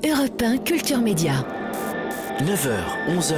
Europe 1 Culture Média. 9h, 11h.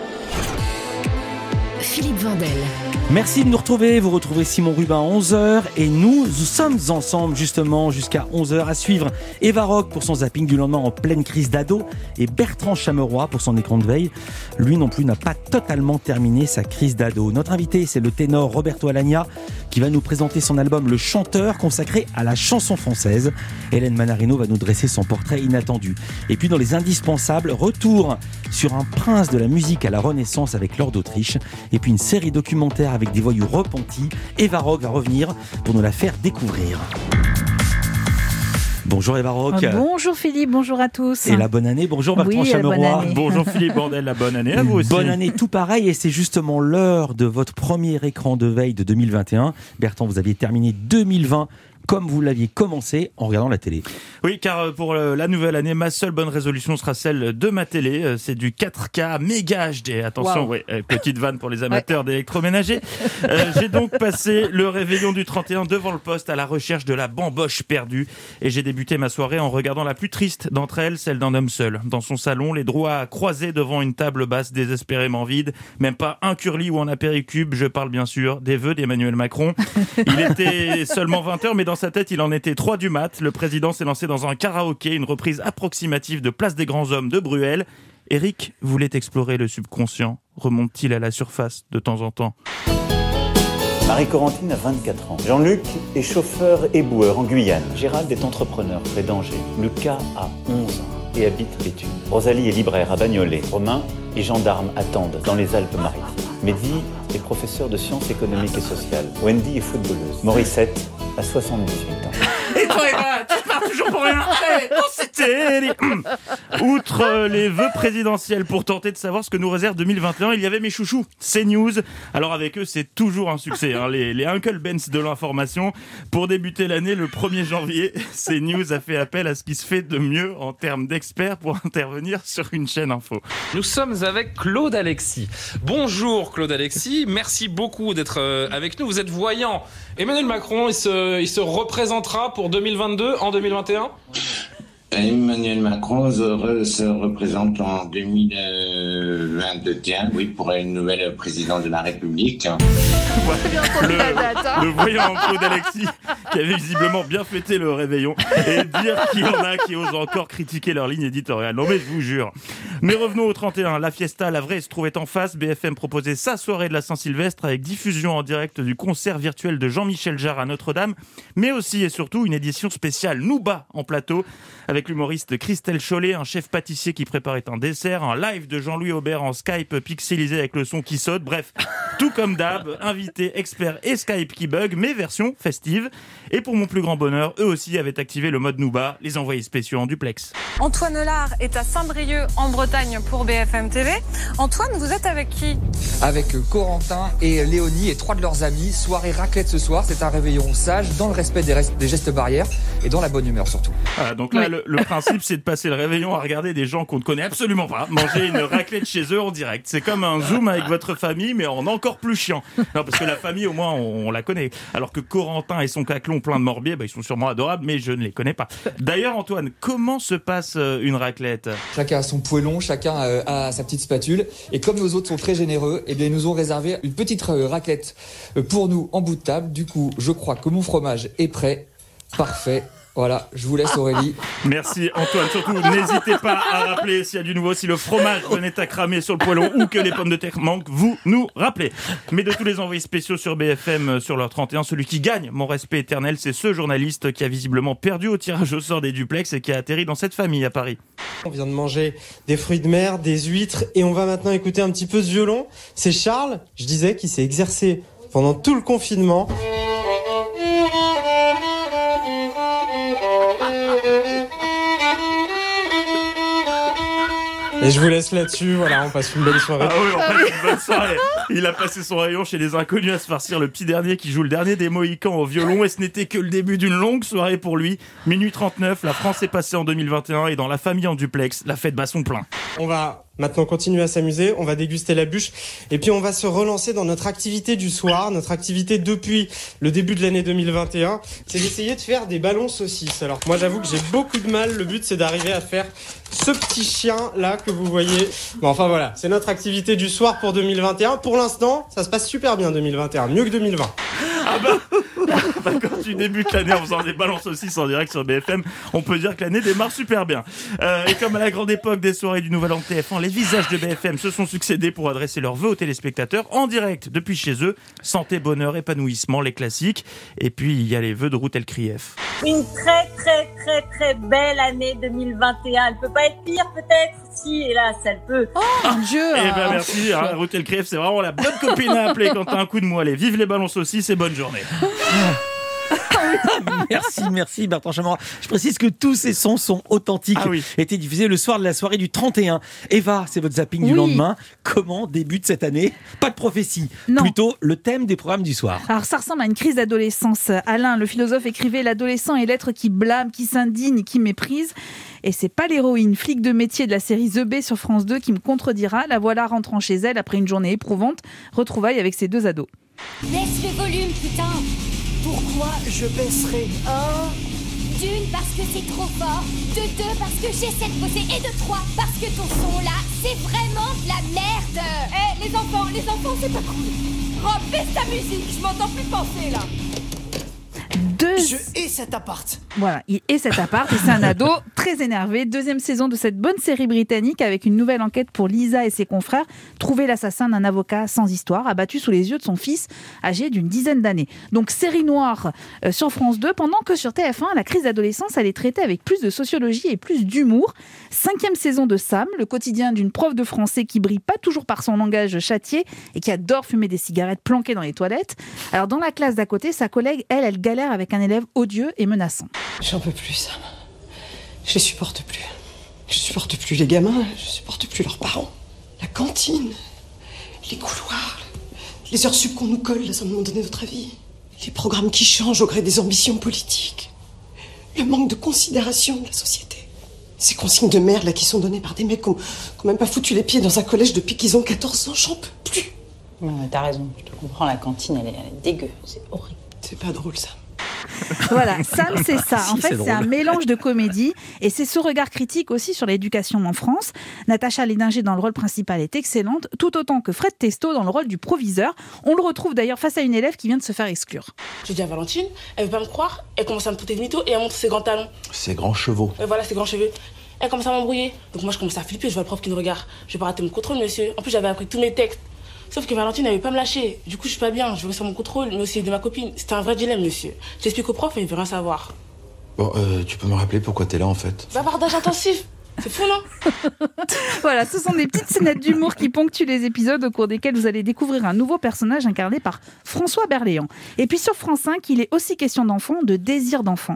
Philippe Vandel. Merci de nous retrouver. Vous retrouvez Simon Rubin à 11h et nous sommes ensemble justement jusqu'à 11h à suivre Eva Rock pour son zapping du lendemain en pleine crise d'ado et Bertrand Chameroy pour son écran de veille. Lui non plus n'a pas totalement terminé sa crise d'ado. Notre invité, c'est le ténor Roberto Alagna qui va nous présenter son album Le Chanteur consacré à la chanson française. Hélène Manarino va nous dresser son portrait inattendu. Et puis dans les indispensables, retour sur un prince de la musique à la Renaissance avec Laure d'Autriche. Et puis une série documentaire avec des voyous repentis. Eva Rock va revenir pour nous la faire découvrir. Bonjour Eva Rock. Bonjour Philippe, bonjour à tous. Et la bonne année, bonjour Bertrand Chameroy. Bonjour Philippe Vandel, la bonne année à vous aussi. Bonne année, tout pareil, et c'est justement l'heure de votre premier écran de veille de 2021. Bertrand, vous aviez terminé 2020 comme vous l'aviez commencé en regardant la télé. Oui, car pour la nouvelle année, ma seule bonne résolution sera celle de ma télé. C'est du 4K méga HD. Attention, wow. Petite vanne pour les amateurs d'électroménager. J'ai donc passé le réveillon du 31 devant le poste à la recherche de la bamboche perdue. Et j'ai débuté ma soirée en regardant la plus triste d'entre elles, celle d'un homme seul. Dans son salon, les doigts croisés devant une table basse désespérément vide. Même pas un curly ou un apéricube. Je parle bien sûr des vœux d'Emmanuel Macron. Il était seulement 20h, mais dans sa tête, il en était 3 du mat. Le président s'est lancé dans un karaoké, une reprise approximative de Place des Grands Hommes de Bruel. Eric voulait explorer le subconscient. Remonte-t-il à la surface de temps en temps? Marie-Corentine a 24 ans. Jean-Luc est chauffeur éboueur en Guyane. Gérald est entrepreneur près d'Angers. Lucas a 11 ans et habite Béthune. Rosalie est libraire à Bagnolet. Romain est gendarme à Tende, dans les Alpes-Maritimes. Mehdi est professeur de sciences économiques et sociales. Wendy est footballeuse. Morissette a 78 ans. Et toi, Eva, tu pars toujours pour rien. C'était... Outre les vœux présidentiels pour tenter de savoir ce que nous réserve 2021, il y avait mes chouchous, CNews. Alors avec eux, c'est toujours un succès, hein, les Uncle Benz de l'information. Pour débuter l'année, le 1er janvier, CNews a fait appel à ce qui se fait de mieux en termes d'experts pour intervenir sur une chaîne info. Nous sommes avec Claude Alexis. Bonjour Claude Alexis, merci beaucoup d'être avec nous. Vous êtes voyant. Emmanuel Macron, il se représentera pour 2022 en 2021 ? Emmanuel Macron se représente en 2021, oui, pour une nouvelle présidente de la République. Le voyant Claude Alexis, qui avait visiblement bien fêté le réveillon, et dire qu'il y en a qui osent encore critiquer leur ligne éditoriale. Non mais je vous jure. Mais revenons au 31. La fiesta, la vraie, se trouvait en face. BFM proposait sa soirée de la Saint-Sylvestre avec diffusion en direct du concert virtuel de Jean-Michel Jarre à Notre-Dame, mais aussi et surtout une édition spéciale Nouba en plateau, avec l'humoriste Christelle Chollet, un chef pâtissier qui préparait un dessert, un live de Jean-Louis Aubert en Skype pixelisé avec le son qui saute. Bref, tout comme d'hab, invités, experts et Skype qui bug, mais version festive. Et pour mon plus grand bonheur, eux aussi avaient activé le mode Nouba, les envoyés spéciaux en duplex. Antoine Lard est à Saint-Brieuc en Bretagne pour BFM TV. Antoine, vous êtes avec qui ? Avec Corentin et Léonie et 3 de leurs amis. Soirée raclette ce soir, c'est un réveillon sage, dans le respect des gestes barrières et dans la bonne humeur surtout. Voilà, donc là, le principe, c'est de passer le réveillon à regarder des gens qu'on ne connaît absolument pas manger une raclette chez eux en direct. C'est comme un Zoom avec votre famille, mais en encore plus chiant. Non, parce que la famille, au moins, on la connaît. Alors que Corentin et son caclon plein de morbier, ils sont sûrement adorables, mais je ne les connais pas. D'ailleurs, Antoine, comment se passe une raclette ? Chacun a son poêlon, chacun a sa petite spatule. Et comme nos hôtes sont très généreux, eh bien, ils nous ont réservé une petite raclette pour nous en bout de table. Du coup, je crois que mon fromage est prêt. Parfait. Voilà, je vous laisse Aurélie. Merci Antoine, surtout n'hésitez pas à rappeler s'il y a du nouveau, si le fromage venait à cramer sur le poêlon ou que les pommes de terre manquent, vous nous rappelez. Mais de tous les envoyés spéciaux sur BFM sur leur 31, celui qui gagne mon respect éternel, c'est ce journaliste qui a visiblement perdu au tirage au sort des duplex et qui a atterri dans cette famille à Paris. On vient de manger des fruits de mer, des huîtres et on va maintenant écouter un petit peu ce violon. C'est Charles, je disais, qui s'est exercé pendant tout le confinement. Et je vous laisse là-dessus, voilà, on passe une belle soirée. Ah oui, on passe une bonne soirée. Il a passé son rayon chez les inconnus à se farcir le petit dernier qui joue le dernier des Mohicans au violon, et ce n'était que le début d'une longue soirée pour lui. Minuit 39, la France est passée en 2021 et dans la famille en duplex, la fête bat son plein. On va maintenant continuer à s'amuser, on va déguster la bûche et puis on va se relancer dans notre activité du soir, notre activité depuis le début de l'année 2021, c'est d'essayer de faire des ballons saucisses. Alors moi j'avoue que j'ai beaucoup de mal, le but c'est d'arriver à faire ce petit chien là que vous voyez. Bon, enfin voilà, c'est notre activité du soir pour 2021. Pour l'instant, ça se passe super bien 2021, mieux que 2020. Ah bah, quand tu débutes l'année en faisant des balances saucisses en direct sur BFM, on peut dire que l'année démarre super bien. Et comme à la grande époque des soirées du Nouvel An de TF1, les visages de BFM se sont succédés pour adresser leurs vœux aux téléspectateurs en direct depuis chez eux. Santé, bonheur, épanouissement, les classiques. Et puis il y a les vœux de Ruth El Krief. Une très belle année 2021. Elle peut pas être pire peut-être. Si, hélas, elle peut. Oh mon Dieu. Eh ben merci, hein, Ruth El Krief, c'est vraiment la bonne copine à appeler quand t'as un coup de mou. Allez, vive les ballons saucisses et bonne journée. Merci Bertrand Chameroy. Je précise que tous ces sons sont authentiques. Étaient diffusés le soir de la soirée du 31. Eva, c'est votre zapping du lendemain. Comment débute cette année ? Pas de prophétie, plutôt le thème des programmes du soir. Alors ça ressemble à une crise d'adolescence. Alain, le philosophe, écrivait « L'adolescent est l'être qui blâme, qui s'indigne, qui méprise ». Et c'est pas l'héroïne, flic de métier de la série The B sur France 2 qui me contredira. La voilà rentrant chez elle après une journée éprouvante. Retrouvailles avec ses deux ados. Baisse le volume, putain. Pourquoi je baisserai d'une, parce que c'est trop fort. De deux, parce que j'essaie de bosser. Et de trois, parce que ton son là, c'est vraiment de la merde. Les enfants, c'est pas cool. Rob, baisse ta musique, je m'entends plus penser là. Je hais cet appart. Voilà, il hait cet appart et c'est un ado très énervé. Deuxième saison de cette bonne série britannique avec une nouvelle enquête pour Lisa et ses confrères. Trouver l'assassin d'un avocat sans histoire, abattu sous les yeux de son fils, âgé d'une dizaine d'années. Donc série noire sur France 2, pendant que sur TF1, la crise d'adolescence, elle est traitée avec plus de sociologie et plus d'humour. 5e saison de Sam, le quotidien d'une prof de français qui brille pas toujours par son langage châtié et qui adore fumer des cigarettes planquées dans les toilettes. Alors dans la classe d'à côté, sa collègue, elle galère avec un élève odieux et menaçant. J'en peux plus, Sam. Je les supporte plus. Je supporte plus les gamins, je supporte plus leurs parents. La cantine, les couloirs, les heures sup qu'on nous colle là, sans nous donner notre avis. Les programmes qui changent au gré des ambitions politiques. Le manque de considération de la société. Ces consignes de merde là qui sont données par des mecs qui ont même pas foutu les pieds dans un collège depuis qu'ils ont 14 ans, j'en peux plus. Non, mais t'as raison, je te comprends, la cantine elle est dégueu, c'est horrible. C'est pas drôle ça. Voilà, Sam, c'est ça. En fait, c'est un drôle. mélange de comédie et c'est ce regard critique aussi sur l'éducation en France. Natacha Lédinger dans le rôle principal est excellente, tout autant que Fred Testo dans le rôle du proviseur. On le retrouve d'ailleurs face à une élève qui vient de se faire exclure. J'ai dit à Valentine, elle veut pas me croire, elle commence à me porter de mytho et elle montre ses grands talons. Ses grands chevaux. Voilà, ses grands cheveux. Elle commence à m'embrouiller. Donc moi je commence à flipper, je vois le prof qui me regarde. Je vais pas rater mon contrôle, monsieur. En plus j'avais appris tous mes textes. Sauf que Valentine n'avait pas me lâcher. Du coup, je suis pas bien. Je veux sur mon contrôle, mais aussi de ma copine. C'était un vrai dilemme, monsieur. J'explique au prof et il veut rien savoir. Bon, tu peux me rappeler pourquoi t'es là, en fait ? Bavardage intensif. C'est fou, non ? Voilà, ce sont des petites scénettes d'humour qui ponctuent les épisodes au cours desquels vous allez découvrir un nouveau personnage incarné par François Berléand. Et puis sur France 5, il est aussi question d'enfant, de désir d'enfant.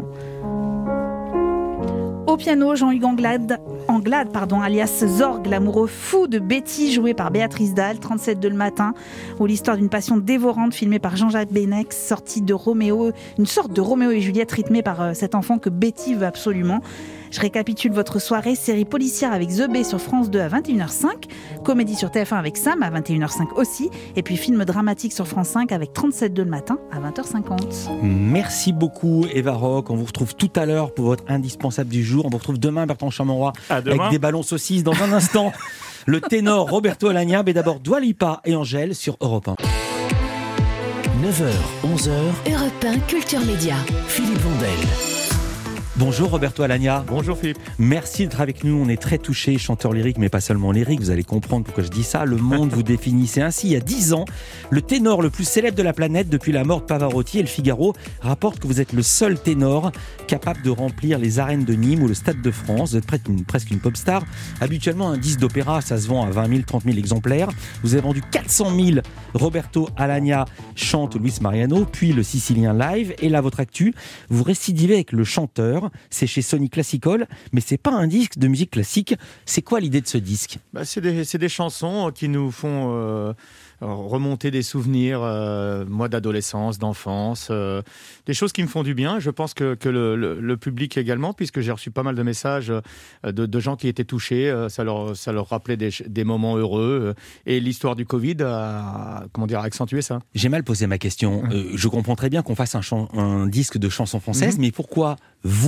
Au piano, Jean-Hugues Anglade, alias Zorg, l'amoureux fou de Betty, joué par Béatrice Dalle, 37 le matin, ou l'histoire d'une passion dévorante filmée par Jean-Jacques Benex, sortie de Roméo, une sorte de Roméo et Juliette rythmée par cet enfant que Betty veut absolument. Je récapitule votre soirée, série policière avec The B sur France 2 à 21h05, comédie sur TF1 avec Sam à 21h05 aussi, et puis film dramatique sur France 5 avec 37 le matin à 20h50. Merci beaucoup Eva Rock, on vous retrouve tout à l'heure pour votre indispensable du jour. On vous retrouve demain Bertrand Chameroy avec des ballons saucisses dans un instant. Le ténor Roberto Alagna, mais d'abord Dua Lipa et Angèle sur Europe 1. 9h, 11h. Europe 1 Culture Média. Philippe Vandel. Bonjour Roberto Alagna. Bonjour Philippe. Merci d'être avec nous, on est très touchés, chanteur lyrique, mais pas seulement lyrique, vous allez comprendre pourquoi je dis ça. Le Monde vous définissait ainsi. Il y a 10 ans, le ténor le plus célèbre de la planète depuis la mort de Pavarotti, et le Figaro rapporte que vous êtes le seul ténor capable de remplir les arènes de Nîmes ou le Stade de France. Vous êtes presque une pop star. Habituellement, un disque d'opéra, ça se vend à 20 000, 30 000 exemplaires. Vous avez vendu 400 000 Roberto Alagna chante Luis Mariano, puis le Sicilien Live. Et là, votre actu, vous récidivez avec le chanteur. C'est chez Sony Classical, mais c'est pas un disque de musique classique. C'est quoi l'idée de ce disque ? C'est des chansons qui nous font remonter des souvenirs, moi d'adolescence, d'enfance, des choses qui me font du bien. Je pense que le public également, puisque j'ai reçu pas mal de messages de gens qui étaient touchés, ça leur rappelait des moments heureux, et l'histoire du Covid a accentué ça. J'ai mal posé ma question. Je comprends très bien qu'on fasse un disque de chansons françaises, mais pourquoi vous,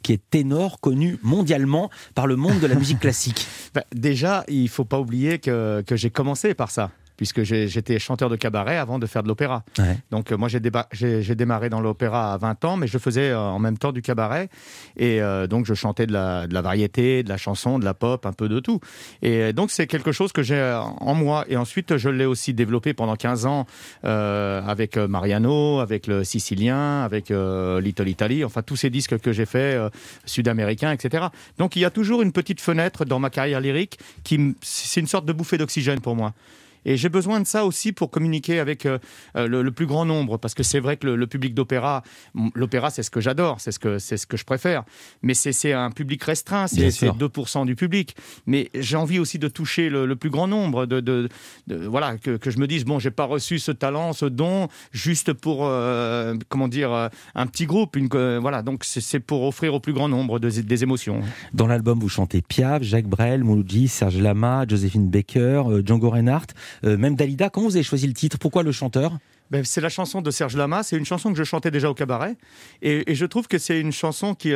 qui est ténor, connu mondialement par le monde de la musique classique. Déjà, il ne faut pas oublier que j'ai commencé par ça, puisque j'étais chanteur de cabaret avant de faire de l'opéra. Ouais. Donc moi, j'ai démarré dans l'opéra à 20 ans, mais je faisais en même temps du cabaret. Et donc, je chantais de la variété, de la chanson, de la pop, un peu de tout. Et donc, c'est quelque chose que j'ai en moi. Et ensuite, je l'ai aussi développé pendant 15 ans avec Mariano, avec le Sicilien, avec Little Italy, enfin, tous ces disques que j'ai faits, sud-américains, etc. Donc, il y a toujours une petite fenêtre dans ma carrière lyrique c'est une sorte de bouffée d'oxygène pour moi. Et j'ai besoin de ça aussi pour communiquer avec le plus grand nombre, parce que c'est vrai que le public l'opéra, c'est ce que j'adore, c'est ce que je préfère. Mais c'est un public restreint, c'est 2% du public. Mais j'ai envie aussi de toucher le plus grand nombre, voilà, que je me dise, bon, j'ai pas reçu ce talent, ce don, juste pour, un petit groupe. Voilà, donc c'est pour offrir au plus grand nombre des émotions. Dans l'album, vous chantez Piaf, Jacques Brel, Mouloudji, Serge Lama, Joséphine Baker, Django Reinhardt. Même Dalida. Comment vous avez choisi le titre ? Pourquoi le chanteur ? C'est la chanson de Serge Lama, c'est une chanson que je chantais déjà au cabaret, et je trouve que c'est une chanson qui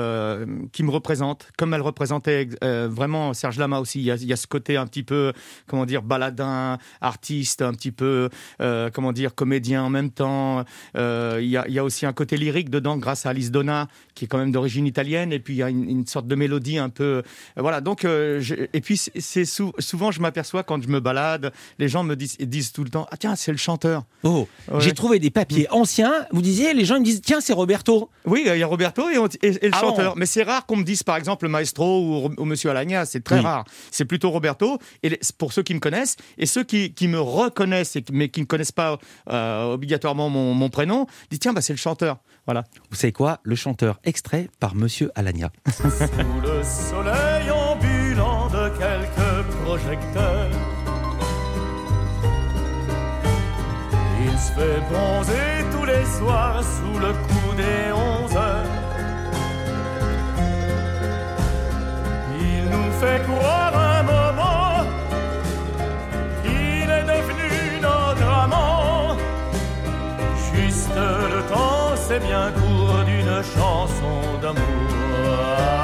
me représente, comme elle représentait vraiment Serge Lama aussi. Il y a ce côté un petit peu, baladin, artiste, un petit peu, comédien en même temps. Il y a aussi un côté lyrique dedans, grâce à Alice Donna, qui est quand même d'origine italienne, et puis il y a une sorte de mélodie un peu... voilà, donc... et puis souvent, je m'aperçois, quand je me balade, les gens me disent tout le temps « Ah tiens, c'est le chanteur !» Oh. Ouais. J'ai trouvé des papiers anciens. Vous disiez, les gens me disent, tiens, c'est Roberto. Oui, il y a Roberto et le chanteur. Bon. Mais c'est rare qu'on me dise, par exemple, le maestro ou Monsieur Alagna. C'est très rare. C'est plutôt Roberto. Et pour ceux qui me connaissent, et ceux qui me reconnaissent, mais qui ne connaissent pas obligatoirement mon prénom, disent, tiens, c'est le chanteur. Voilà. Vous savez quoi ? Le chanteur, extrait par Monsieur Alagna. Sous le soleil ambulant de quelques projecteurs, il se fait bronzer tous les soirs sous le coup des 11 heures. Il nous fait croire un moment qu'il est devenu notre amant. Juste le temps, c'est bien court d'une chanson d'amour.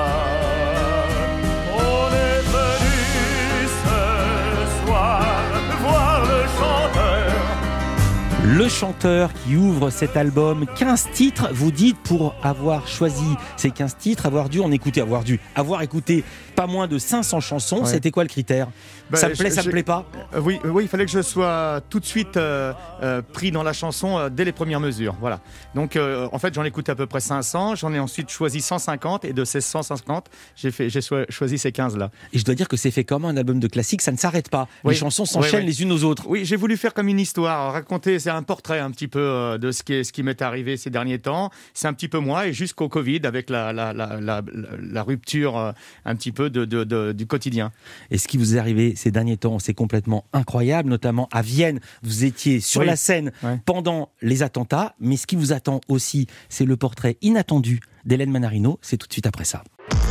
On est venu ce soir voir le chanteur. Le chanteur qui ouvre cet album, 15 titres, vous dites, pour avoir choisi ces 15 titres, avoir écouté pas moins de 500 chansons, C'était quoi le critère ? Ça me plaît, ça me plaît pas ? Oui, il fallait que je sois tout de suite pris dans la chanson dès les premières mesures, voilà. Donc en fait, j'en ai écouté à peu près 500, j'en ai ensuite choisi 150, et de ces 150, j'ai choisi ces 15-là. Et je dois dire que c'est fait comme un album de classique, ça ne s'arrête pas, les chansons s'enchaînent les unes aux autres. Oui, j'ai voulu faire comme une histoire, raconter, c'est un portrait un petit peu de ce qui m'est arrivé ces derniers temps. C'est un petit peu moi, et jusqu'au Covid, avec la rupture un petit peu du quotidien. Et ce qui vous est arrivé ces derniers temps, c'est complètement incroyable, notamment à Vienne. Vous étiez sur la scène pendant les attentats, mais ce qui vous attend aussi, c'est le portrait inattendu d'Hélène Manarino. C'est tout de suite après ça.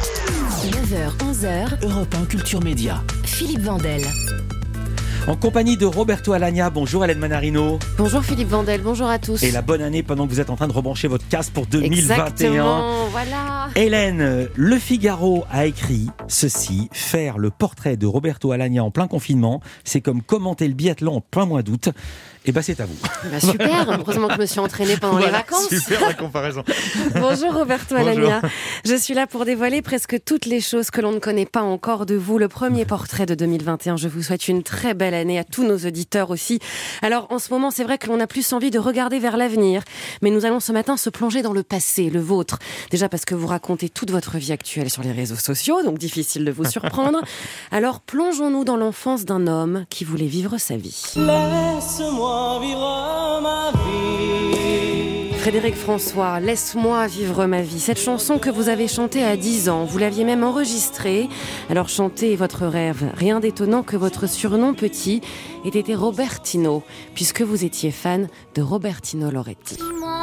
9h, 11h, Europe 1 Culture Média. Philippe Vandel. En compagnie de Roberto Alagna. Bonjour Hélène Manarino. Bonjour Philippe Vandel, bonjour à tous. Et la bonne année pendant que vous êtes en train de rebrancher votre casque pour 2021. Exactement, voilà. Hélène, Le Figaro a écrit ceci: faire le portrait de Roberto Alagna en plein confinement, c'est comme commenter le biathlon en plein mois d'août. Et c'est à vous. Super, heureusement que je me suis entraînée pendant les vacances. Super la comparaison. Bonjour Roberto Alagna. Je suis là pour dévoiler presque toutes les choses que l'on ne connaît pas encore de vous. Le premier portrait de 2021. Je vous souhaite une très belle année, à tous nos auditeurs aussi. Alors en ce moment, c'est vrai que l'on a plus envie de regarder vers l'avenir, mais nous allons ce matin se plonger dans le passé, le vôtre. Déjà parce que vous racontez toute votre vie actuelle sur les réseaux sociaux, donc difficile de vous surprendre. Alors plongeons-nous dans l'enfance d'un homme qui voulait vivre sa vie. Laisse-moi vivre ma vie. Frédéric François, Laisse-moi vivre ma vie. Cette chanson que vous avez chantée à 10 ans, vous l'aviez même enregistrée. Alors chanter est votre rêve. Rien d'étonnant que votre surnom petit ait été Robertino, puisque vous étiez fan de Robertino Loretti.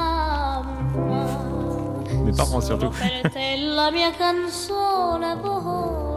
Mes parents surtout. C'est un garçon ?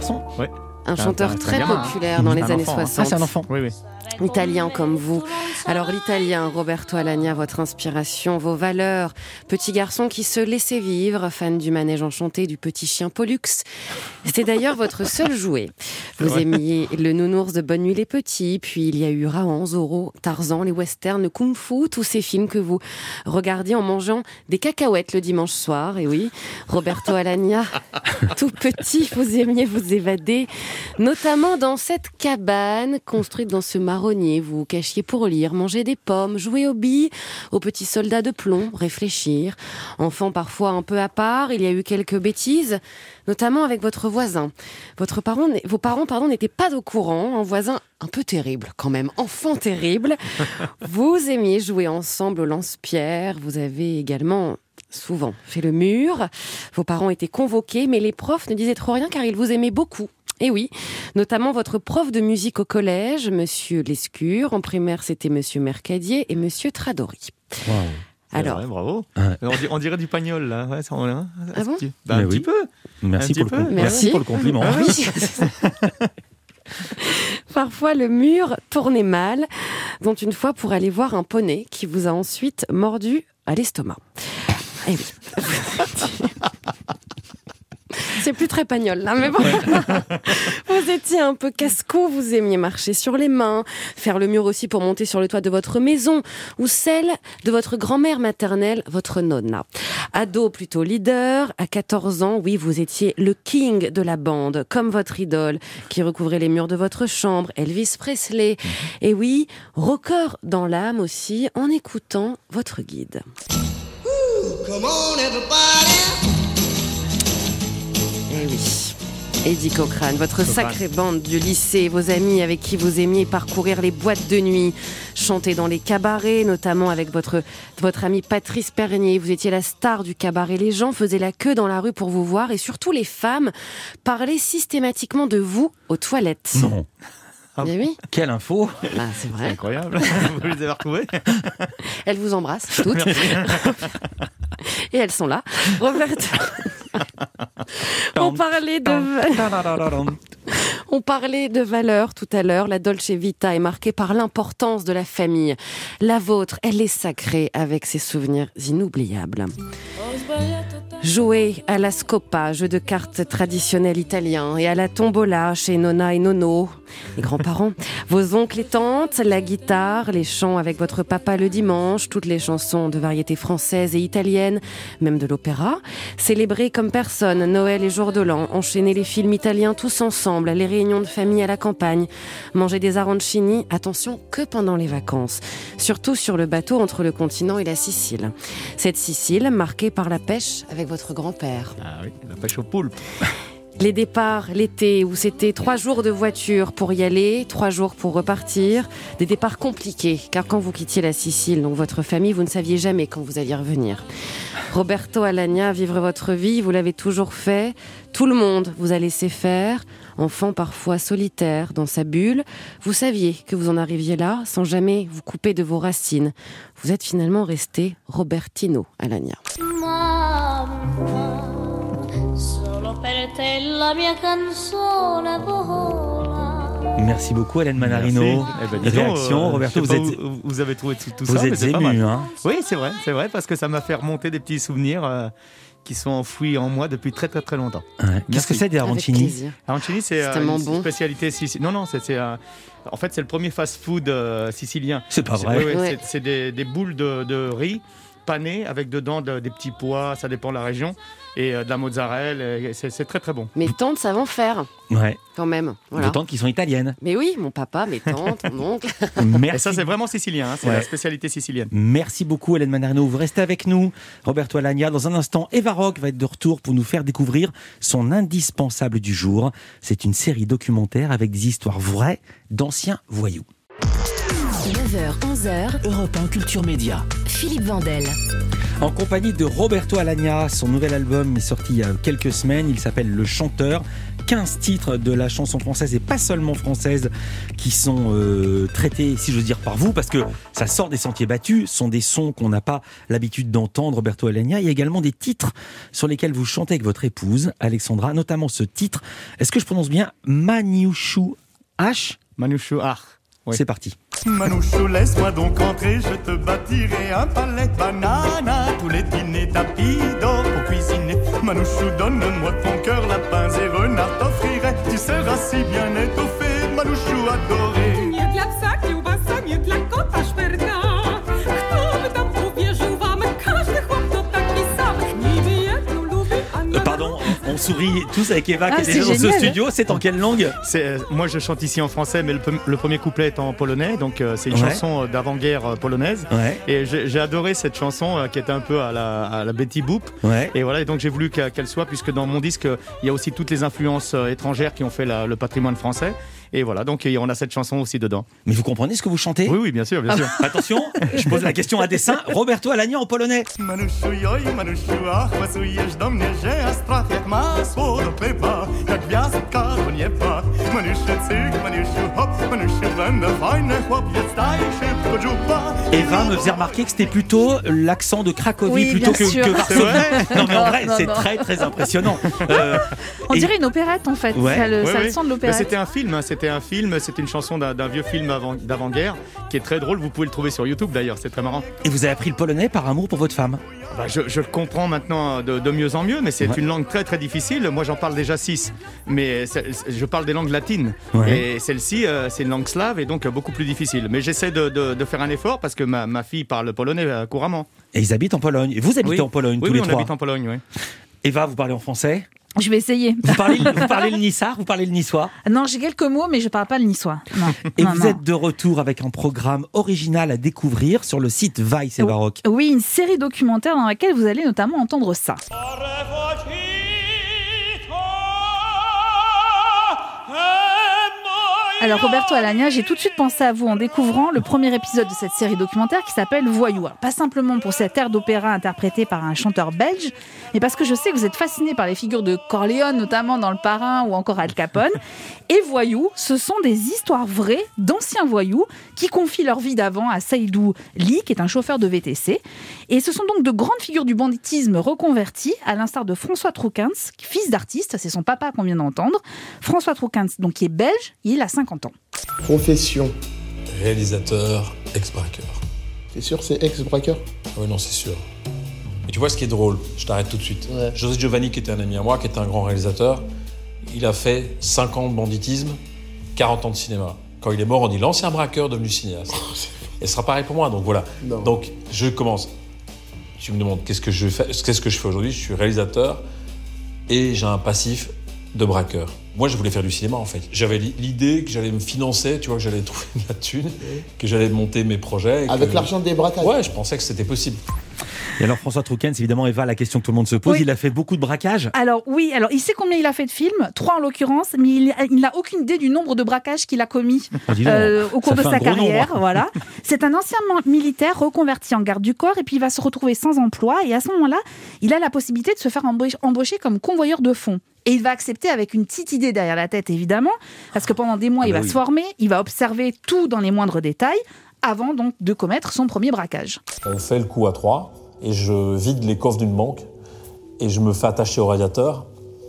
Ouais. Un chanteur très populaire dans les années 60. Ah, c'est un enfant. Oui. Italien comme vous. Alors l'italien, Roberto Alagna, votre inspiration, vos valeurs. Petit garçon qui se laissait vivre, fan du manège enchanté, du petit chien Pollux. C'était d'ailleurs votre seul jouet. Vous aimiez le nounours de Bonne Nuit les Petits, puis il y a eu Rahan, Zorro, Tarzan, les westerns, le kung-fu, tous ces films que vous regardiez en mangeant des cacahuètes le dimanche soir. Et oui, Roberto Alagna, tout petit, vous aimiez vous évader, notamment dans cette cabane construite dans ce marronnier. Vous vous cachiez pour lire, manger des pommes, jouer aux billes, aux petits soldats de plomb, réfléchir. Enfant parfois un peu à part, il y a eu quelques bêtises, notamment avec votre voisin. Vos parents n'étaient pas au courant, un voisin un peu terrible quand même, enfant terrible. Vous aimiez jouer ensemble au lance-pierre, vous avez également souvent fait le mur. Vos parents étaient convoqués, mais les profs ne disaient trop rien car ils vous aimaient beaucoup. Et oui, notamment votre prof de musique au collège, Monsieur Lescure. En primaire, c'était Monsieur Mercadier et Monsieur Tradori. Wow. Alors, vrai, bravo. On dirait du Pagnol, là. Ouais, ah bon un petit peu. Merci pour le compliment. Oui. Parfois, le mur tournait mal, dont une fois pour aller voir un poney qui vous a ensuite mordu à l'estomac. Eh oui. C'est plus très Pagnol, là, mais bon. Vous étiez un peu casse-cou, vous aimiez marcher sur les mains, faire le mur aussi pour monter sur le toit de votre maison, ou celle de votre grand-mère maternelle, votre nonna. Ado plutôt leader, à 14 ans, oui, vous étiez le king de la bande, comme votre idole, qui recouvrait les murs de votre chambre, Elvis Presley. Et oui, rocker dans l'âme aussi, en écoutant votre guide. Come on, everybody. Eh oui, Eddie Cochrane, votre sacrée bande du lycée, vos amis avec qui vous aimiez parcourir les boîtes de nuit, chanter dans les cabarets, notamment avec votre ami Patrice Pernier. Vous étiez la star du cabaret. Les gens faisaient la queue dans la rue pour vous voir et surtout les femmes parlaient systématiquement de vous aux toilettes. Non. Mais oui. Quelle info. C'est vrai. C'est incroyable. Vous les avez retrouvées. Elles vous embrassent toutes. Et elles sont là. Roberto. On parlait de valeurs tout à l'heure. La Dolce Vita est marquée par l'importance de la famille. La vôtre, elle est sacrée avec ses souvenirs inoubliables. Jouer à la scopa, jeu de cartes traditionnel italien, et à la tombola chez Nonna et Nono, les grands-parents, vos oncles et tantes, la guitare, les chants avec votre papa le dimanche, toutes les chansons de variété française et italienne, même de l'opéra, célébrer comme personne Noël et jour de l'an, enchaîner les films italiens tous ensemble, les réunions de famille à la campagne, manger des arancini, attention, que pendant les vacances, surtout sur le bateau entre le continent et la Sicile. Cette Sicile marquée par la pêche avec votre grand-père. Ah oui, la pêche au poulpe. Les départs l'été où c'était 3 jours de voiture pour y aller, 3 jours pour repartir. Des départs compliqués, car quand vous quittiez la Sicile, donc votre famille, vous ne saviez jamais quand vous alliez revenir. Roberto Alagna, vivre votre vie, vous l'avez toujours fait. Tout le monde vous a laissé faire. Enfant parfois solitaire dans sa bulle, vous saviez que vous en arriviez là sans jamais vous couper de vos racines. Vous êtes finalement resté Robertino Alagna. Merci beaucoup Hélène Manarino. Réaction, Roberto, vous avez trouvé tout ça. Vous êtes ému, hein. Oui, c'est vrai, parce que ça m'a fait remonter des petits souvenirs qui sont enfouis en moi depuis très très très longtemps. Ouais. Qu'est-ce que c'est des arancini? Arancini, c'est une spécialité sicilienne. Non, en fait, c'est le premier fast-food sicilien. C'est pas vrai. Oui, c'est des boules de riz panées avec dedans des petits pois, ça dépend de la région, et de la mozzarella, c'est très très bon. Mes tantes savent en faire. Ouais. Quand même. Voilà. Vos tantes qui sont italiennes. Mais oui, mon papa, mes tantes, mon oncle. Merci. Et ça, c'est vraiment sicilien, hein, c'est la spécialité sicilienne. Merci beaucoup, Hélène Manarino. Vous restez avec nous. Roberto Alagna, dans un instant, Eva Rock va être de retour pour nous faire découvrir son indispensable du jour. C'est une série documentaire avec des histoires vraies d'anciens voyous. 9h-11h, Europe 1 Culture Média. Philippe Vandel. En compagnie de Roberto Alagna, son nouvel album est sorti il y a quelques semaines, il s'appelle Le Chanteur. 15 titres de la chanson française et pas seulement française qui sont traités, si j'ose dire, par vous, parce que ça sort des sentiers battus, ce sont des sons qu'on n'a pas l'habitude d'entendre, Roberto Alagna. Il y a également des titres sur lesquels vous chantez avec votre épouse, Alexandra, notamment ce titre, est-ce que je prononce bien Manouchou H? Manouchou H. Oui. C'est parti. Manouchou, laisse-moi donc entrer, je te bâtirai un palais de bananes, tous les dîners tapis d'or pour cuisiner. Manouchou, donne-moi ton cœur, lapins et renards t'offrirai, tu seras si bien étoffé, Manouchou adoré. Nie dla psa kiełbasa, nie dla kota szperka. Kto by tam uwierzył wam? Każdy chłop to taki sam. Niby jedno lubi, a nie... Pardon, on sourit tous avec Eva qui est c'est déjà dans ce génial. studio. C'est en quelle langue? Moi, je chante ici en français, mais le premier couplet est en polonais, donc c'est une chanson d'avant-guerre polonaise. Ouais. Et j'ai adoré cette chanson qui était un peu à la Betty Boop. Ouais. Et voilà, et donc j'ai voulu qu'elle soit, puisque dans mon disque, il y a aussi toutes les influences étrangères qui ont fait le patrimoine français. Et voilà, donc on a cette chanson aussi dedans. Mais vous comprenez ce que vous chantez? Oui, bien sûr, bien sûr. Attention, je pose la question à dessein. Roberto Alagna en polonais. Manuszu, joj, Manuszu, ach, pasujesz do mnie, że a strach jak masło do chleba, jak gwiazdka do nieba. Manusiu, cyk, Manusiu, hop, Manusiu, będę fajny chłopiec, daj szybko dziupa. Eva me faisait remarquer que c'était plutôt l'accent de Cracovie Oui, plutôt bien sûr. que Varsovie. Non mais en vrai, Non, c'est non. très très impressionnant. On dirait une opérette en fait. Ouais. Ça a le Ouais. son de Mais l'opérette. c'était un film, c'était une chanson d'un vieux film d'avant-guerre qui est très drôle. Vous pouvez le trouver sur YouTube d'ailleurs, c'est très marrant. Et vous avez appris le polonais par amour pour votre femme? Je le comprends maintenant de mieux en mieux, mais c'est une langue très très difficile. Moi j'en parle déjà 6, mais je parle des langues latines. Ouais. Et celle-ci, c'est une langue slave et donc beaucoup plus difficile. Mais j'essaie de faire un effort parce que ma fille parle polonais couramment. Et ils habitent en Pologne. Et vous habitez en Pologne tous les on trois. habite en Pologne, oui. Eva, vous parlez en français? Je vais essayer. Vous parlez le nissar? Vous parlez le niçois? Non, j'ai quelques mots, mais je parle pas le niçois. Non. Et Non, vous non. êtes de retour avec un programme original à découvrir sur le site Vice et Baroque. Oui, une série documentaire dans laquelle vous allez notamment entendre ça. Alors Roberto Alagna, j'ai tout de suite pensé à vous en découvrant le premier épisode de cette série documentaire qui s'appelle Voyou. Alors, pas simplement pour cet air d'opéra interprété par un chanteur belge, mais parce que je sais que vous êtes fasciné par les figures de Corleone, notamment dans Le Parrain ou encore Al Capone. Et Voyou, ce sont des histoires vraies d'anciens voyous qui confient leur vie d'avant à Seydou Ly, qui est un chauffeur de VTC. Et ce sont donc de grandes figures du banditisme reconverties, à l'instar de François Troukens, fils d'artiste, c'est son papa qu'on vient d'entendre. François Troukens, donc qui est belge, il a 50 ans. Profession. Réalisateur, ex-braqueur. T'es sûr c'est ex-braqueur? Ah oui, non, c'est sûr. Mais tu vois ce qui est drôle, je t'arrête tout de suite. Ouais. José Giovanni, qui était un ami à moi, qui était un grand réalisateur, il a fait 5 ans de banditisme, 40 ans de cinéma. Quand il est mort, on dit l'ancien braqueur devenu cinéaste. Et ce sera pareil pour moi, donc voilà. Non. Donc je commence. Tu me demandes qu'est-ce que je fais aujourd'hui? Je suis réalisateur et j'ai un passif de braqueur. Moi, je voulais faire du cinéma, en fait. J'avais l'idée que j'allais me financer, tu vois, que j'allais trouver de la thune, que j'allais monter mes projets. Avec l'argent des braquages? Ouais, je pensais que c'était possible. Et alors François Troukens, évidemment, Eva, la question que tout le monde se pose, Oui. il a fait beaucoup de braquages? Alors oui, alors il sait combien il a fait de films, 3 en l'occurrence, mais il n'a aucune idée du nombre de braquages qu'il a commis dis donc, au cours ça de fait sa un gros carrière. nombre. Voilà. C'est un ancien militaire reconverti en garde du corps et puis il va se retrouver sans emploi et à ce moment-là, il a la possibilité de se faire embaucher comme convoyeur de fonds. Et il va accepter avec une petite idée derrière la tête, évidemment, parce que pendant des mois, il va se former, il va observer tout dans les moindres détails, avant donc de commettre son premier braquage. On fait le coup à 3 et je vide les coffres d'une banque et je me fais attacher au radiateur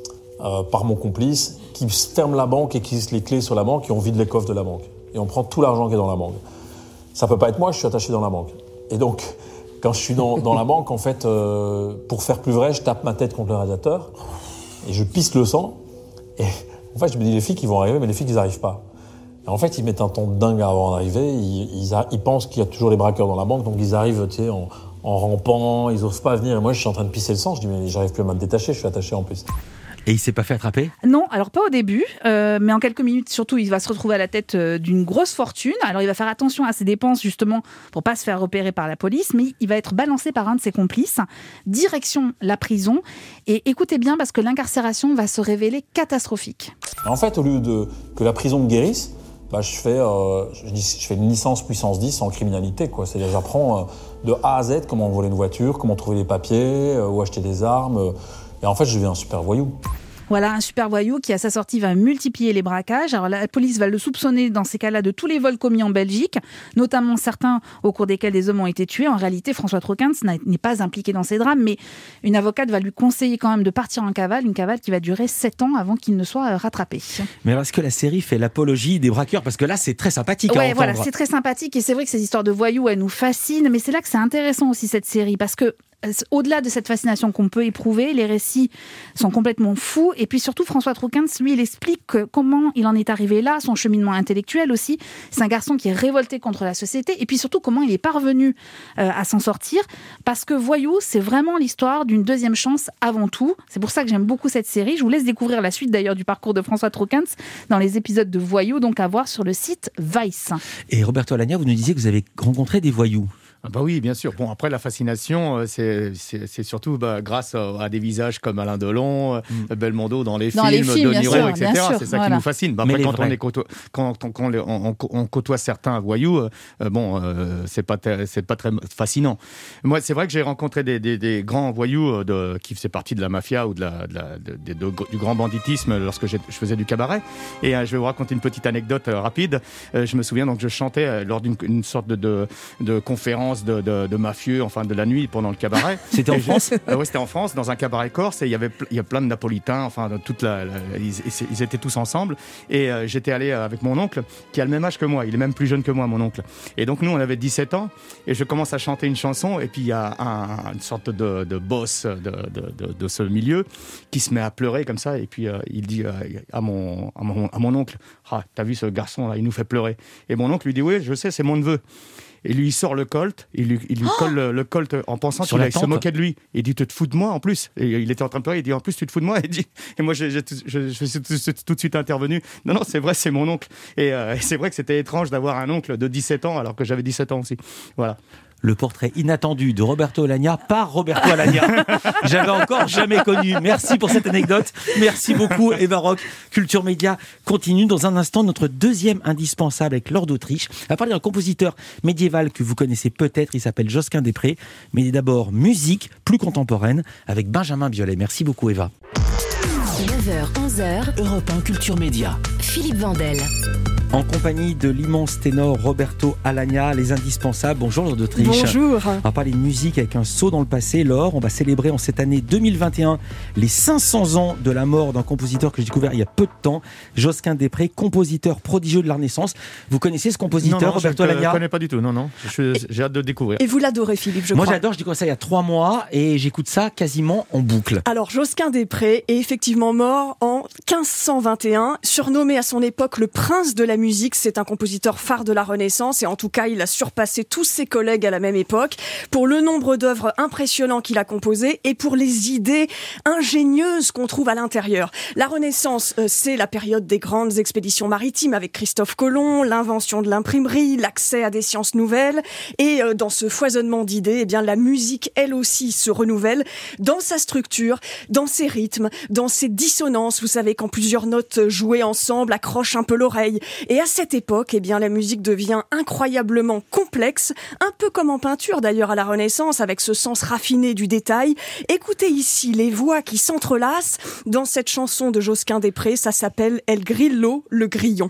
par mon complice qui ferme la banque et qui laisse les clés sur la banque et on vide les coffres de la banque. Et on prend tout l'argent qui est dans la banque. Ça peut pas être moi, je suis attaché dans la banque. Et donc, quand je suis dans la banque, en fait, pour faire plus vrai, je tape ma tête contre le radiateur et je pisse le sang. Et en fait, je me dis, les flics, ils vont arriver, mais les flics, ils n'arrivent pas. Et en fait, ils mettent un temps dingue avant d'arriver. Ils pensent qu'il y a toujours les braqueurs dans la banque, donc ils arrivent, tu sais, en rampant, ils n'osent pas venir. Et moi, je suis en train de pisser le sang. Je dis, mais j'arrive plus à me détacher, je suis attaché en plus. Et il s'est pas fait attraper? Non, alors pas au début, mais en quelques minutes, surtout, il va se retrouver à la tête d'une grosse fortune. Alors il va faire attention à ses dépenses, justement, pour pas se faire repérer par la police, mais il va être balancé par un de ses complices, direction la prison. Et écoutez bien, parce que l'incarcération va se révéler catastrophique. En fait, au lieu que la prison me guérisse, bah, je fais une licence puissance 10 en criminalité, quoi. C'est-à-dire, j'apprends de A à Z comment voler une voiture, comment trouver les papiers, où acheter des armes. Et en fait, je deviens un super voyou. Voilà, un super voyou qui, à sa sortie, va multiplier les braquages. Alors, la police va le soupçonner, dans ces cas-là, de tous les vols commis en Belgique, notamment certains au cours desquels des hommes ont été tués. En réalité, François Trockens n'est pas impliqué dans ces drames, mais une avocate va lui conseiller quand même de partir en cavale, une cavale qui va durer 7 ans avant qu'il ne soit rattrapé. Mais alors, est-ce que la série fait l'apologie des braqueurs ? Parce que là, c'est très sympathique à entendre. Voilà, c'est très sympathique et c'est vrai que ces histoires de voyous, elles nous fascinent, mais c'est là que c'est intéressant aussi cette série, parce que au-delà de cette fascination qu'on peut éprouver, les récits sont complètement fous. Et puis surtout, François Trockens, lui, il explique comment il en est arrivé là, son cheminement intellectuel aussi. C'est un garçon qui est révolté contre la société. Et puis surtout, comment il est parvenu à s'en sortir. Parce que Voyou, c'est vraiment l'histoire d'une deuxième chance avant tout. C'est pour ça que j'aime beaucoup cette série. Je vous laisse découvrir la suite d'ailleurs du parcours de François Trockens dans les épisodes de Voyou, donc à voir sur le site Vice. Et Roberto Alagna, vous nous disiez que vous avez rencontré des voyous. Ah bah oui, bien sûr. Bon, après, la fascination, c'est surtout grâce à des visages comme Alain Delon, Belmondo dans les films, De Niro, etc. C'est ça qui nous fascine. Après, quand on côtoie certains voyous, c'est pas très fascinant. Moi, c'est vrai que j'ai rencontré des grands voyous qui faisaient partie de la mafia ou du grand banditisme lorsque je faisais du cabaret. Et je vais vous raconter une petite anecdote rapide. Je me souviens, donc, je chantais lors d'une sorte de conférence de mafieux, enfin de la nuit pendant le cabaret. C'était en France ? Oui, c'était en France, dans un cabaret corse, et il y a plein de Napolitains, enfin ils étaient tous ensemble, et j'étais allé avec mon oncle, qui a le même âge que moi, il est même plus jeune que moi, mon oncle. Et donc nous, on avait 17 ans, et je commence à chanter une chanson, et puis il y a une sorte de boss de ce milieu qui se met à pleurer comme ça, et puis il dit à mon oncle, « Ah, t'as vu ce garçon là, il nous fait pleurer. » Et mon oncle lui dit « Oui, je sais, c'est mon neveu. » Et lui, il sort le Colt, il lui colle le Colt en pensant qu'il allait se moquer de lui. Il dit, tu te fous de moi en plus. Et il était en train de pleurer, il dit, en plus, tu te fous de moi. Et moi, je suis tout de suite intervenu. Non, c'est vrai, c'est mon oncle. Et c'est vrai que c'était étrange d'avoir un oncle de 17 ans, alors que j'avais 17 ans aussi. Voilà. Le portrait inattendu de Roberto Alagna par Roberto Alagna. J'avais encore jamais connu. Merci pour cette anecdote. Merci beaucoup, Eva Rock. Culture Média continue dans un instant notre deuxième indispensable avec Laure d'Autriche. On va parler d'un compositeur médiéval que vous connaissez peut-être. Il s'appelle Josquin des Prés. Mais d'abord, musique plus contemporaine avec Benjamin Biolay. Merci beaucoup, Eva. 9h, 11h, Europe 1 Culture Média. Philippe Vandel. En compagnie de l'immense ténor Roberto Alagna, les indispensables. Bonjour Laure d'Autriche. Bonjour. On va parler de musique avec un saut dans le passé. Laure, on va célébrer en cette année 2021 les 500 ans de la mort d'un compositeur que j'ai découvert il y a peu de temps, Josquin des Prés, compositeur prodigieux de la Renaissance. Vous connaissez ce compositeur, non, Roberto Alagna ? Je ne connais pas du tout, non. J'ai hâte de le découvrir. Et vous l'adorez, Philippe, je crois. Moi j'adore, je découvre ça il y a 3 mois et j'écoute ça quasiment en boucle. Alors, Josquin des Prés est effectivement mort en 1521, surnommé à son époque le prince de la musique. C'est un compositeur phare de la Renaissance et en tout cas, il a surpassé tous ses collègues à la même époque pour le nombre d'œuvres impressionnantes qu'il a composées et pour les idées ingénieuses qu'on trouve à l'intérieur. La Renaissance, c'est la période des grandes expéditions maritimes avec Christophe Colomb, l'invention de l'imprimerie, l'accès à des sciences nouvelles et dans ce foisonnement d'idées, eh bien, la musique, elle aussi, se renouvelle dans sa structure, dans ses rythmes, dans ses dissonances. Vous savez, quand plusieurs notes jouées ensemble accrochent un peu l'oreille. Et à cette époque, eh bien, la musique devient incroyablement complexe, un peu comme en peinture d'ailleurs à la Renaissance, avec ce sens raffiné du détail. Écoutez ici les voix qui s'entrelacent dans cette chanson de Josquin des Prés, ça s'appelle El Grillo, le grillon.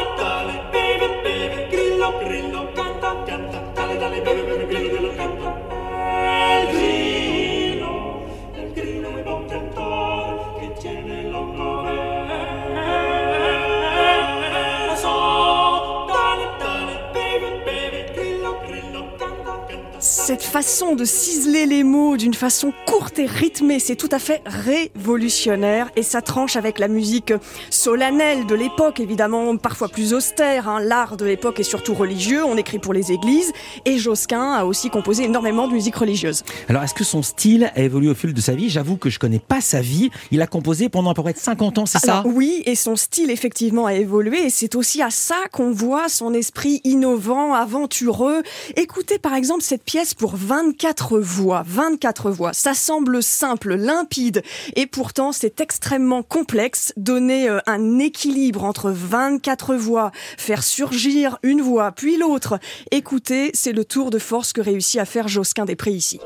Cette façon de ciseler les mots d'une façon courte et rythmée, c'est tout à fait révolutionnaire et ça tranche avec la musique solennelle de l'époque, évidemment parfois plus austère. L'art de l'époque est surtout religieux, on écrit pour les églises et Josquin a aussi composé énormément de musique religieuse. Alors est-ce que son style a évolué au fil de sa vie ? J'avoue que je connais pas sa vie. Il a composé pendant à peu près 50 ans, c'est ça ? Oui, et son style effectivement a évolué et c'est aussi à ça qu'on voit son esprit innovant, aventureux. Écoutez par exemple cette pièce pour 24 voix. 24 voix. Ça semble simple, limpide, et pourtant c'est extrêmement complexe. Donner un équilibre entre 24 voix, faire surgir une voix, puis l'autre. Écoutez, c'est le tour de force que réussit à faire Josquin des Prés ici.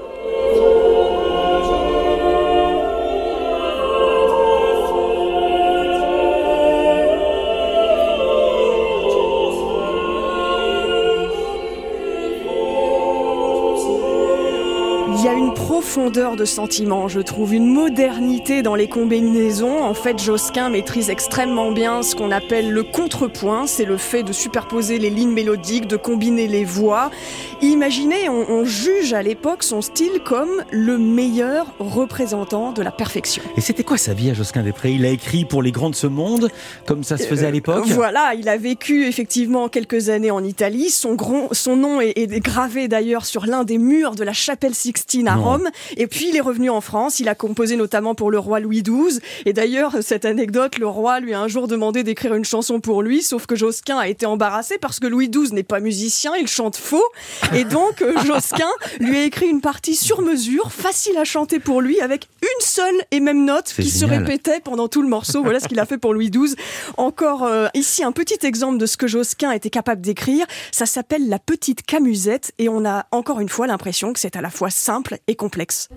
une profondeur de sentiment, je trouve, une modernité dans les combinaisons. En fait, Josquin maîtrise extrêmement bien ce qu'on appelle le contrepoint. C'est le fait de superposer les lignes mélodiques, de combiner les voix. Imaginez, on juge à l'époque son style comme le meilleur représentant de la perfection. Et c'était quoi sa vie à Josquin-des-Prés? Il a écrit pour les grands de ce monde, comme ça se faisait à l'époque. Voilà, il a vécu effectivement quelques années en Italie. Son nom est gravé d'ailleurs sur l'un des murs de la chapelle Sixtine à Rome. Et puis il est revenu en France. Il a composé notamment pour le roi Louis XII. Et d'ailleurs, cette anecdote, le roi lui a un jour demandé d'écrire une chanson pour lui, sauf que Josquin a été embarrassé parce que Louis XII n'est pas musicien, il chante faux. Et donc Josquin lui a écrit une partie sur mesure, facile à chanter pour lui, avec une seule et même note qui se répétait pendant tout le morceau. Voilà ce qu'il a fait pour Louis XII. Encore ici un petit exemple de ce que Josquin était capable d'écrire. Ça s'appelle La Petite Camusette et on a encore une fois l'impression que c'est à la fois simple et complexe.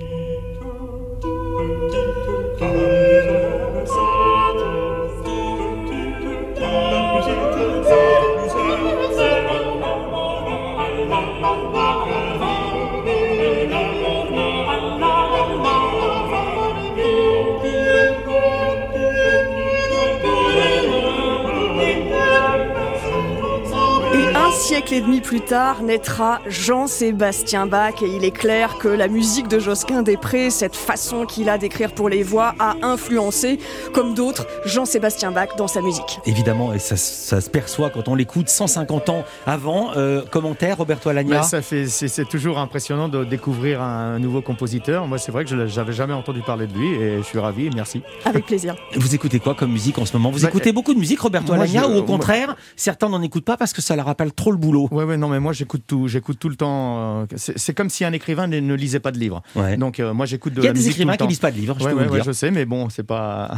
Un siècle et demi plus tard naîtra Jean-Sébastien Bach et il est clair que la musique de Josquin-des-Prés, cette façon qu'il a d'écrire pour les voix, a influencé, comme d'autres, Jean-Sébastien Bach dans sa musique. Évidemment, et ça se perçoit quand on l'écoute 150 ans avant. Commentaire, Roberto Alagna? C'est toujours impressionnant de découvrir un nouveau compositeur. Moi, c'est vrai que je n'avais jamais entendu parler de lui et je suis ravi et merci. Avec plaisir. Vous écoutez quoi comme musique en ce moment? Vous écoutez beaucoup de musique, Roberto Alagna, ou au contraire, certains n'en écoutent pas parce que ça leur rappelle trop le boulot? Ouais, non, mais moi j'écoute tout le temps. C'est comme si un écrivain ne lisait pas de livres. Ouais. Donc moi j'écoute de la musique tout le temps. Il y a des écrivains qui lisent pas de livres, je peux vous le dire. Je sais, mais bon, c'est pas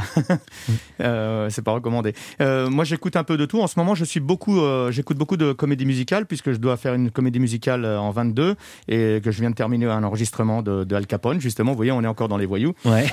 c'est pas recommandé. Moi j'écoute un peu de tout. En ce moment, j'écoute beaucoup de comédie musicale puisque je dois faire une comédie musicale en 22 et que je viens de terminer un enregistrement de Al Capone. Justement, vous voyez, on est encore dans les voyous. Ouais.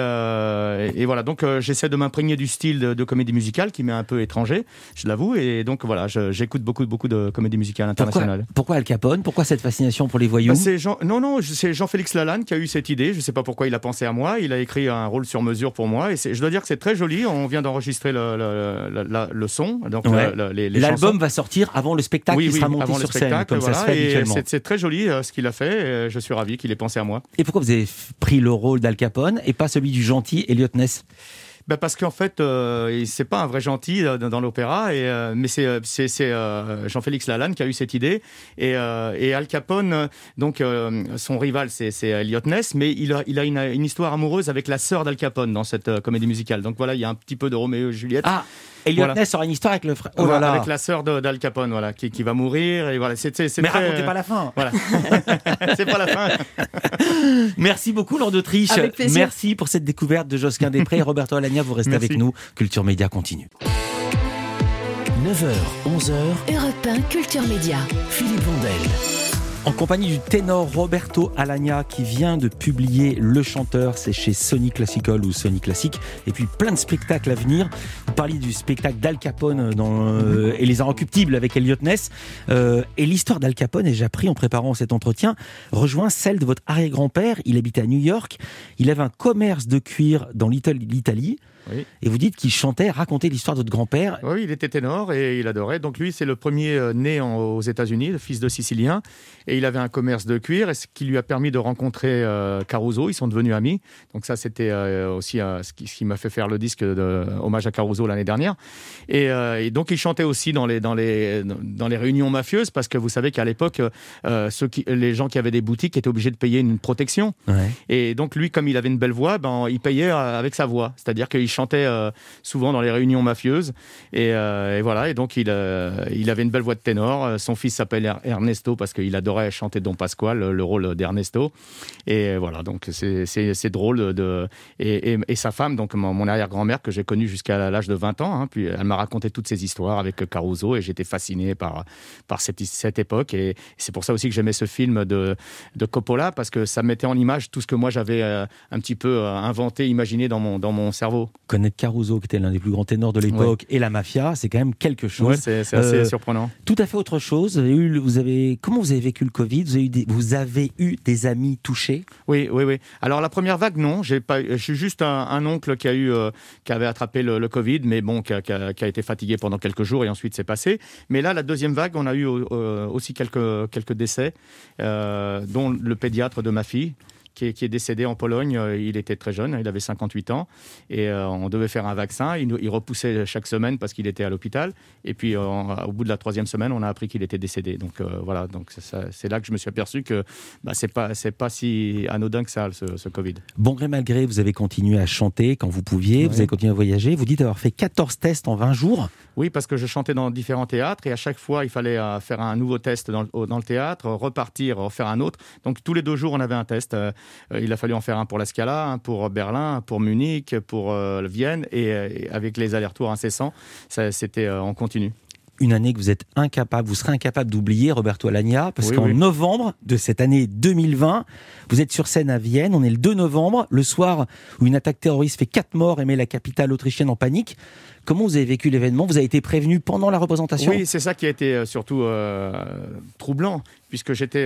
Et voilà, donc j'essaie de m'imprégner du style de comédie musicale qui m'est un peu étranger, je l'avoue. Et donc voilà, j'écoute beaucoup de comédie musicale internationale. Pourquoi Al Capone? Pourquoi cette fascination pour les voyous? C'est Jean-Félix Lalanne qui a eu cette idée. Je ne sais pas pourquoi il a pensé à moi. Il a écrit un rôle sur mesure pour moi. Et je dois dire que c'est très joli. On vient d'enregistrer le son. Donc l'album va sortir avant le spectacle qui sera monté sur scène, comme ça se fait habituellement. C'est très joli ce qu'il a fait. Je suis ravi qu'il ait pensé à moi. Et pourquoi vous avez pris le rôle d'Al Capone et pas celui du gentil Elliot Ness? Parce qu'en fait, c'est pas un vrai gentil dans l'opéra, mais c'est Jean-Félix Lalanne qui a eu cette idée. Et Al Capone, donc son rival, c'est Elliot Ness, mais il a une histoire amoureuse avec la sœur d'Al Capone dans cette comédie musicale. Donc voilà, il y a un petit peu de Roméo et Juliette. Ah, Elliot Ness aura une histoire avec le frère. Avec la sœur d'Al Capone, voilà, qui va mourir. Et voilà, mais racontez pas la fin. Voilà, c'est pas la fin. Merci beaucoup, Laure d'Autriche. Avec plaisir. Merci pour cette découverte de Josquin-des-Prés. Roberto Alagna, vous restez avec nous. Culture Média continue. 9h, 11h. Europe 1, Culture Média. Philippe Vandel. En compagnie du ténor Roberto Alagna qui vient de publier Le Chanteur, c'est chez Sony Classical ou Sony Classic, et puis plein de spectacles à venir. Vous parliez du spectacle d'Al Capone et Les Inrecuptibles avec Elliot Ness, et l'histoire d'Al Capone, et j'ai appris en préparant cet entretien, rejoint celle de votre arrière-grand-père. Il habitait à New York, il avait un commerce de cuir dans l'Italie. Oui. Et vous dites qu'il chantait, racontait l'histoire de votre grand-père. Oui, il était ténor et il adorait. Donc lui, c'est le premier né aux États-Unis, le fils de Sicilien. Et il avait un commerce de cuir, et ce qui lui a permis de rencontrer Caruso. Ils sont devenus amis. Donc ça, c'était aussi ce qui m'a fait faire le disque hommage à Caruso l'année dernière. Et donc il chantait aussi dans les réunions mafieuses, parce que vous savez qu'à l'époque, les gens qui avaient des boutiques étaient obligés de payer une protection. Ouais. Et donc lui, comme il avait une belle voix, il payait avec sa voix. C'est-à-dire qu'il chantait souvent dans les réunions mafieuses et voilà, et donc il avait une belle voix de ténor. Son fils s'appelle Ernesto parce qu'il adorait chanter Don Pasquale, le rôle d'Ernesto, et voilà, donc c'est drôle et sa femme, donc mon arrière-grand-mère que j'ai connue jusqu'à l'âge de 20 ans, puis elle m'a raconté toutes ces histoires avec Caruso et j'étais fasciné par cette époque, et c'est pour ça aussi que j'aimais ce film de Coppola, parce que ça mettait en image tout ce que moi j'avais un petit peu inventé, imaginé dans mon cerveau. connaître Caruso, qui était l'un des plus grands ténors de l'époque, et la mafia, c'est quand même quelque chose. Ouais, c'est assez surprenant. Tout à fait autre chose. Comment vous avez vécu le Covid ? Vous avez eu des amis touchés ? Oui. Alors la première vague, non. Je suis juste un oncle qui avait attrapé le Covid, mais bon, qui a été fatigué pendant quelques jours et ensuite c'est passé. Mais là, la deuxième vague, on a eu aussi quelques décès, dont le pédiatre de ma fille, qui est décédé en Pologne. Il était très jeune, il avait 58 ans, et on devait faire un vaccin. Il repoussait chaque semaine parce qu'il était à l'hôpital. Et puis, au bout de la 3e semaine, on a appris qu'il était décédé. Donc voilà, c'est là que je me suis aperçu que c'est pas si anodin que ça, ce Covid. Bon gré mal gré, vous avez continué à chanter quand vous pouviez, vous avez continué à voyager. Vous dites avoir fait 14 tests en 20 jours. Oui, parce que je chantais dans différents théâtres, et à chaque fois, il fallait faire un nouveau test dans le théâtre, repartir, refaire un autre. Donc tous les 2 jours, on avait un test. Il a fallu en faire un pour la Scala, un pour Berlin, un pour Munich, pour Vienne, et avec les allers-retours incessants, c'était en continu. Une année que vous serez incapable d'oublier, Roberto Alagna, parce qu'en novembre de cette année 2020, vous êtes sur scène à Vienne, on est le 2 novembre, le soir où une attaque terroriste fait 4 morts et met la capitale autrichienne en panique. Comment vous avez vécu l'événement ? Vous avez été prévenu pendant la représentation ? Oui, c'est ça qui a été surtout troublant, puisque c'était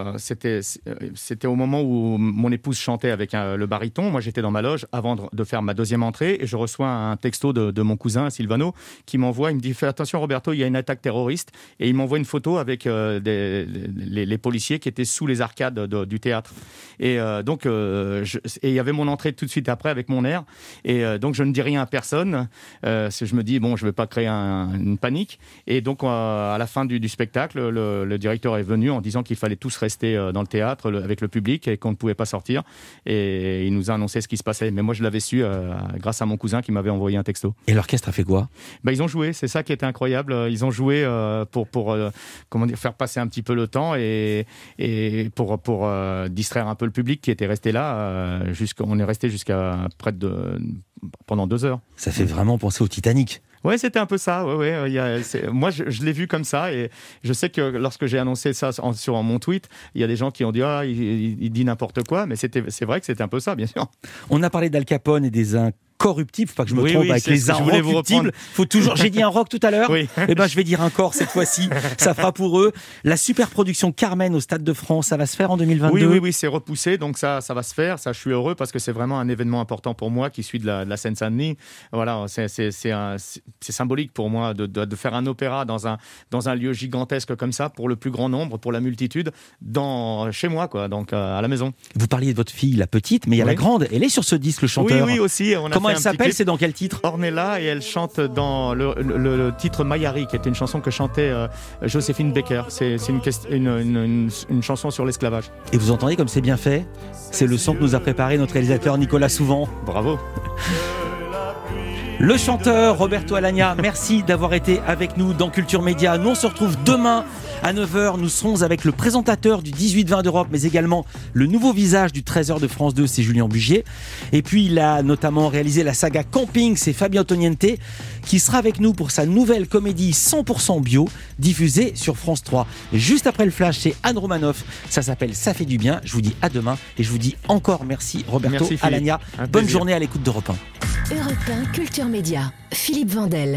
au moment où mon épouse chantait avec le baryton. Moi, j'étais dans ma loge avant de faire ma deuxième entrée, et je reçois un texto de mon cousin Silvano qui m'envoie, il me dit « Fais attention Roberto, il y a une attaque terroriste », et il m'envoie une photo avec les policiers qui étaient sous les arcades du théâtre. Et donc, il y avait mon entrée tout de suite après avec mon air, et donc je ne dis rien à personne. Je me dis, bon, je ne vais pas créer une panique. Et donc, à la fin du spectacle, le directeur est venu en disant qu'il fallait tous rester dans le théâtre avec le public et qu'on ne pouvait pas sortir. Et il nous a annoncé ce qui se passait. Mais moi, je l'avais su grâce à mon cousin qui m'avait envoyé un texto. Et l'orchestre a fait quoi ? Ils ont joué, c'est ça qui était incroyable. Ils ont joué pour faire passer un petit peu le temps et pour distraire un peu le public qui était resté là. On est resté jusqu'à pendant 2 heures. Ça fait vraiment penser au Titanic. Ouais, c'était un peu ça. Moi, je l'ai vu comme ça, et je sais que lorsque j'ai annoncé ça sur mon tweet, il y a des gens qui ont dit il dit n'importe quoi, mais c'est vrai que c'était un peu ça, bien sûr. On a parlé d'Al Capone et des incorruptibles, faut pas que je me trompe avec les incorruptibles. Faut toujours. J'ai dit un rock tout à l'heure. Oui. Je vais dire un corps cette fois-ci. Ça fera pour eux. La super production Carmen au Stade de France, ça va se faire en 2022. Oui, c'est repoussé, donc ça va se faire. Ça, je suis heureux parce que c'est vraiment un événement important pour moi qui suis de la Seine-Saint-Denis. Voilà, c'est symbolique pour moi de faire un opéra dans un lieu gigantesque comme ça, pour le plus grand nombre, pour la multitude, chez moi, quoi, donc à la maison. Vous parliez de votre fille, la petite, mais il y a la grande. Elle est sur ce disque, le chanteur. Oui, aussi. Comment elle s'appelle ? C'est dans quel titre ? Ornella, et elle chante dans le titre Mayari, qui était une chanson que chantait Joséphine Baker. C'est une chanson sur l'esclavage. Et vous entendez comme c'est bien fait ? C'est le son que nous a préparé notre réalisateur Nicolas Souvent. Bravo. Le chanteur Roberto Alagna, merci d'avoir été avec nous dans Culture Média. Nous on se retrouve demain à 9h. Nous serons avec le présentateur du 18-20 d'Europe, mais également le nouveau visage du 13h de France 2, c'est Julien Bugier. Et puis il a notamment réalisé la saga Camping, c'est Fabien Antoniente qui sera avec nous pour sa nouvelle comédie 100% bio, diffusée sur France 3. Et juste après le flash, c'est Anne Romanoff. Ça s'appelle Ça fait du bien. Je vous dis à demain et je vous dis encore merci Roberto Alagna. Bonne journée à l'écoute d'Europe 1. Europe 1 Culture Média, Philippe Vandel.